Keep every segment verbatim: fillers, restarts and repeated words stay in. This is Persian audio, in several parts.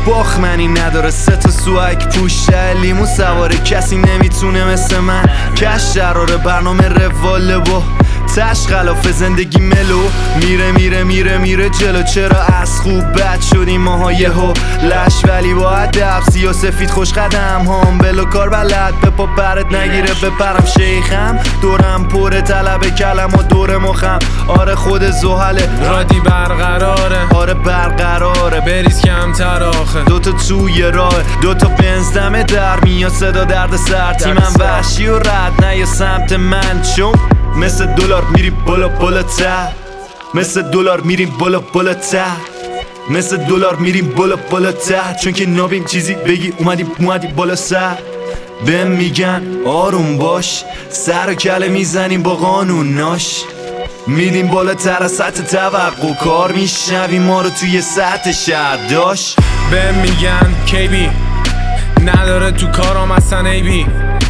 باخمنی نداره، سه تا سوک پوشه لیمو سواره، کسی نمیتونه مثل من کش دراره. برنامه رواله با تش خلاف زندگی ملو میره میره میره میره جلو. چرا از خوب بد شدیم ماها یهو لش، ولی با ادب سیاه سفید خوش قدم هم بلو کار بلد به پا پرت نگیره بپرم شیخم دورم پر طلب کلم و دور مخم. آره خود زحله رادی برقراره، آره برقراره بریز کمتر آخه. دوتا توی راه دوتا بنز دمه در میاد صدا درد سر. تیمم وحشی و رد نه یا سمت من، چون مثل دلار میریم بالا بالا تر، مثل دلار میریم بالا بالا تر، مثل دلار میریم بالا بالا تر. چون که نابیم چیزی بگی اومدیم اومدیم بالا سر. بهم میگن آروم باش، سر و کله میزنیم با قانوناش، میدیم بالاتر از سطح توقع، کار میشنویم ما رو توی سطح شهر داشت. بهم میگن کیبی نداره تو کارام اصلا ایبی،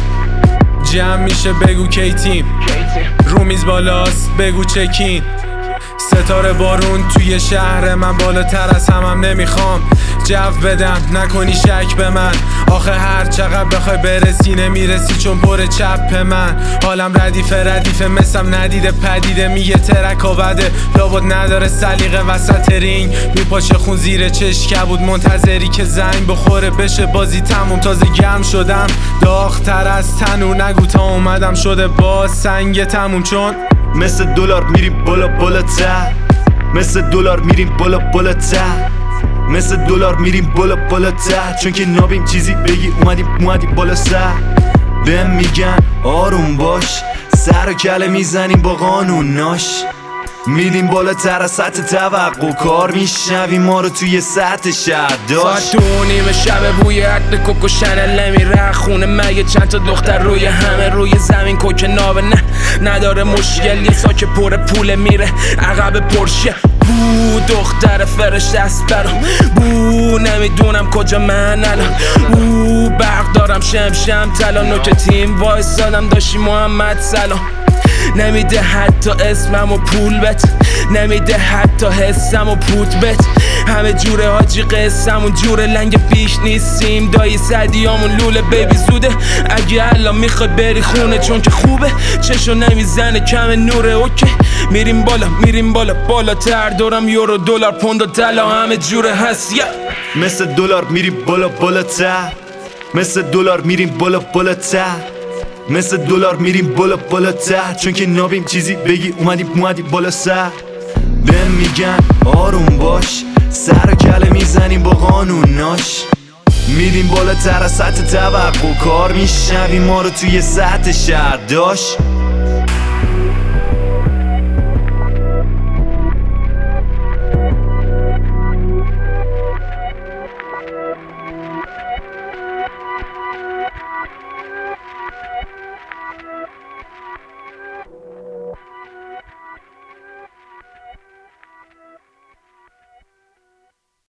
جمع میشه بگو کی تیم، رو میز بالاست بگو چکین. ستاره بارون توی شهر من، بالاتر از همم نمیخوام جو بدم، نکنی شک به من. آخه هر چقدر بخوای برسی نمیرسی چون پر چپ من. حالم ردیفه ردیفه مثلم ندیده پدیده، میگه ترک و بده لابد نداره سلیقه وسط رینگ، میپاشه خون زیر چش کبود منتظری که زنگ بخوره بشه بازی تموم. تازه گرم شدم داغ‌تر از تنور، نگو تا اومدم شده باز سنگ تموم. چون مثل دلار میریم بالا بالا تر، مثل دلار میریم بالا بالا تر، مثل دلار میریم بالا بالا تر. چون که نابیم چیزی بگی اومدیم اومدیم بالا سر. بهم میگن آروم باش، سر و کله میزنیم با قانوناش، میدیم بالاتر از سطح توقع، کار میشنویم ما رو توی سطح شهر داشت. ساعت دو نیمه شب بوی عطر کوکو شنل نمیره خونه، مگه چند تا دختر روی همه روی زمین کوک نابه نه نداره مشکل، یه ساک پر پول میره عقب پرشه. بو دختر فرشته است برام، بو نمیدونم کجا من الان، بو برق دارم شم شم طلا نوک تیم وایسادم داشتی محمد سلام. نمیده حتی اسمم و پول بت، نمیده حتی حسم و پوت بت. همه جوره حاجی قسم اون جوره لنگ بیش نیستیم دایی صدیامون لوله بیبی زوده. اگه الان میخوای بری خونه چون که خوبه چشو نمیزنه کم نوره اوکی. میریم بالا میریم بالا بالاتر، دورم یورو دلار پوند و طلا همه جوره هست yeah. مثل دلار میریم بالا بالاتر، مثل دلار میریم بالا بالاتر، مثل دلار میریم بالا بالاتر. چون که نابیم چیزی بگی اومدیم اومدیم بالا سر. بهم میگن آروم باش، سر و کله میزنیم با قانوناش، میدیم بالاتر از سطح توقع، کار میشنویم ما رو توی سطح شهر داشت.